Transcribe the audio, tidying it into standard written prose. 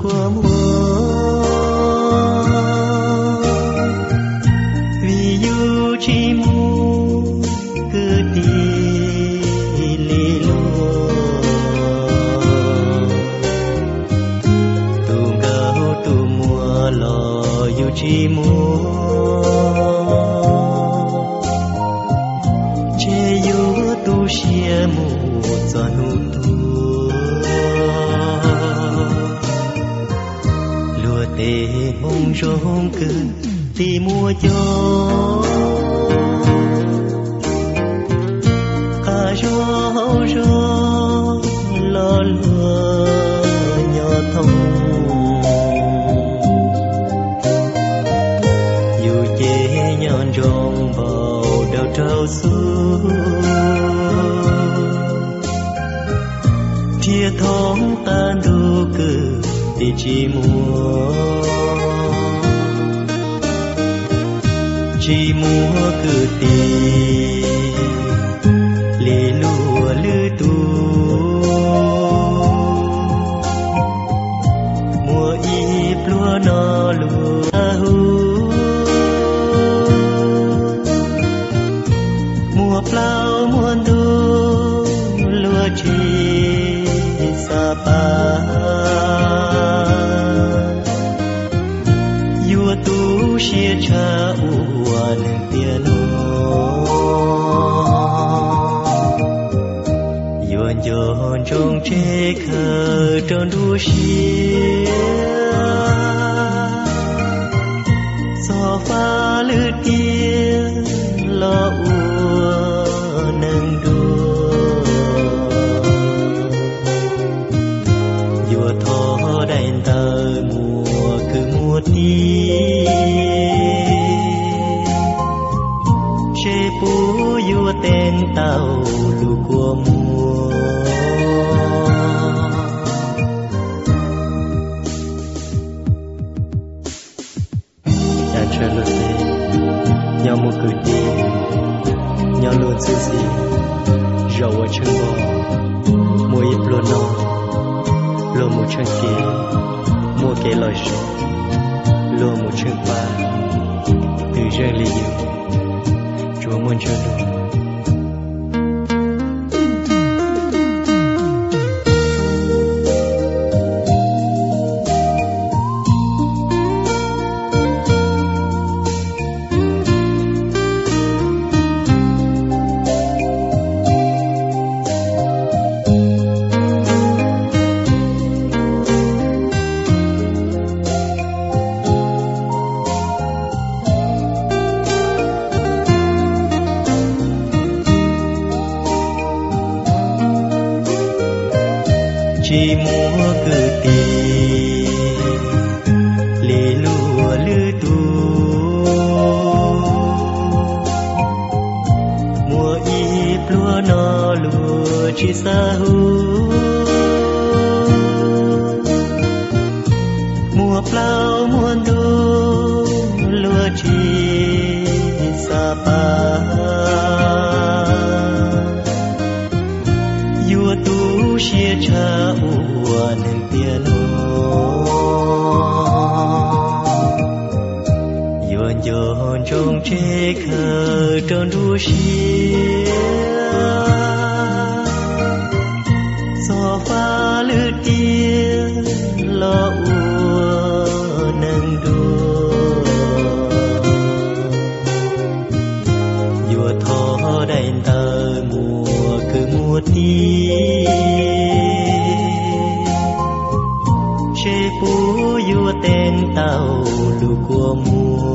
của mùa vì yêu chỉ muốn cứ đi lì lùa tu ngao tu mùa lo yêu chỉ muốn che yêu tu xia mù cho nụ để mong rong cứ đi mua cho cả gió lo lừa nhỏ thông dù chế nhon rong bầu đầu trâu xuống chia thông tan đủ cứ đi chỉ mua cứ đi lì lùa lư tu mua y plua nó lùa hu mua plau mua du lùa chi sa pa chia cha uan tiền yon yon trong chế khờ trong đua chia gió pha lướt kia lo ua nâng đua vừa thọ đành tờ mùa cứ mùa đi tên tàu lù của mùa nhà chơi lượt đi nhau một cử đi nhau luôn giữ gì rầu ở chân bò mua ít luôn nó luôn một chân kia mua cái lời sự luôn một chân ba từ rơi ly yêu chúa muốn cho đủ chỉ mua cứ đi lì lùa lư tu mua y plua nó lùa chỉ sa hu mua plau mua du lùa chỉ sa pa yêu tu chia cha uan tiền yon yon trong chế khờ trong đua chia gió pha lướt kia lo ua nâng đua vừa thọ đành tờ mùa cứ mùa đi chế bú vua tên tàu lù của mùa